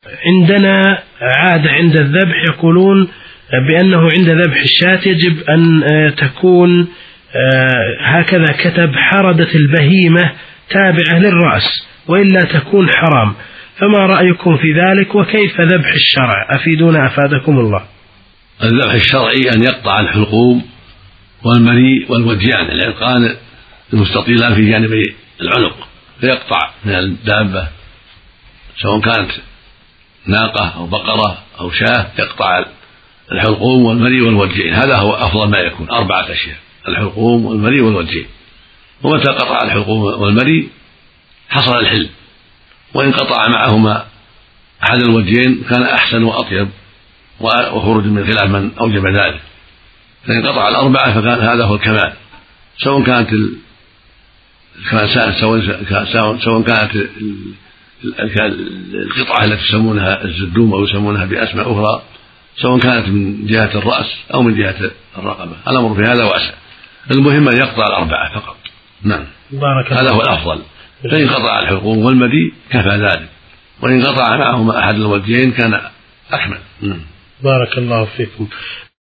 عندنا عادة عند الذبح يقولون بأنه عند ذبح الشاة يجب أن تكون هكذا كتب حردة البهيمة تابعة للرأس وإلا تكون حرام، فما رأيكم في ذلك وكيف ذبح الشرع؟ أفيدونا أفادكم الله. الذبح الشرعي أن يقطع الحلقوم والمريء والوديان، العرقان المستطيلان في جانبي العنق، فيقطع من الدابة سواء كانت ناقة أو بقرة أو شاة، يقطع الحلقوم والمريء والوديين، هذا هو أفضل ما يكون، 4 أشياء: الحلقوم والمريء والوديين. ومتى قطع الحلقوم والمريء حصل الحل، وإن قطع معهما أحد الوديين كان أحسن وأطيب وخروج من خلاف من أوجب ذلك. فإن قطع 4 فكان هذا هو الكمال، سواء كانت سواء كانت القطعة التي يسمونها الزدوم أو يسمونها بأسماء أخرى، سواء كانت من جهة الرأس أو من جهة الرقبة، الأمر في هذا واسع. المهم أن يقطع 4 فقط. نعم، هذا هو الأفضل. فإن قطع الحلقوم والمريء كفى ذلك، وإن قطع معهما أحد الوديين كان أكمل. بارك الله فيكم.